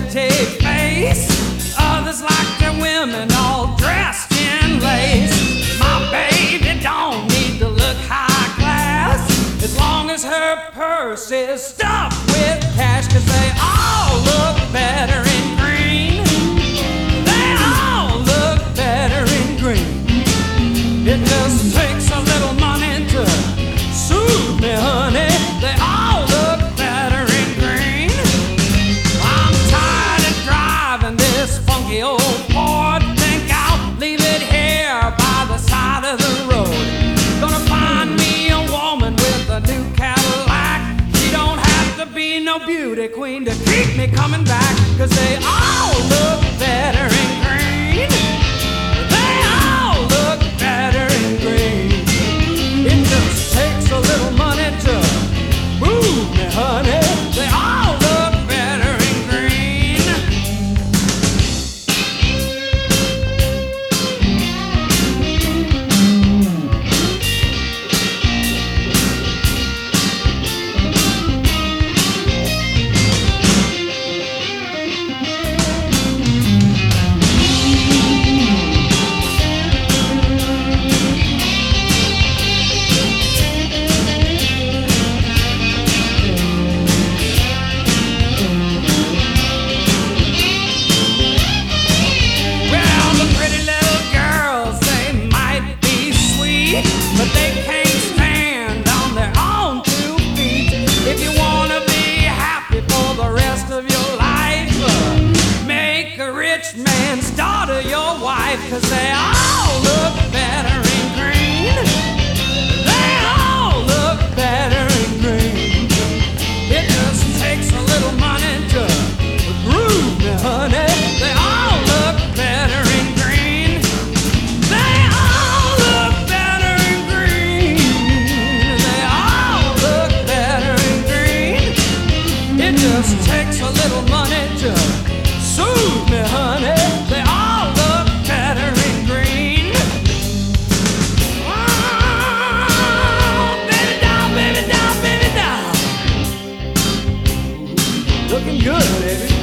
pretty face. Others like their women all dressed in lace. My baby don't need to look high class, as long as her purse is stuffed with cash. 'Cause they all look better in green. They all look better in green. It just takes a little money to soothe me, honey. They all look better in green. I'm tired of driving this funky old Ford. Think I'll leave it here by the side of the road. Gonna find me a woman with a new Cadillac. She don't have to be no beauty queen to keep me coming back. 'Cause they all look better in green. They all look better in green. It just takes a little money to move me, honey. They all look better in green. But they can't stand on their own 2 feet. If you wanna be happy for the rest of your life, make a rich man's daughter your wife. 'Cause they all look better in green. They all look better in green. It just takes a little money to groove me, honey. They all look better in green. They all look better in green. They all look better in green. It just takes a little money to soothe me, honey. They all look better in green. Oh, baby doll, baby doll, baby doll. Looking good, baby.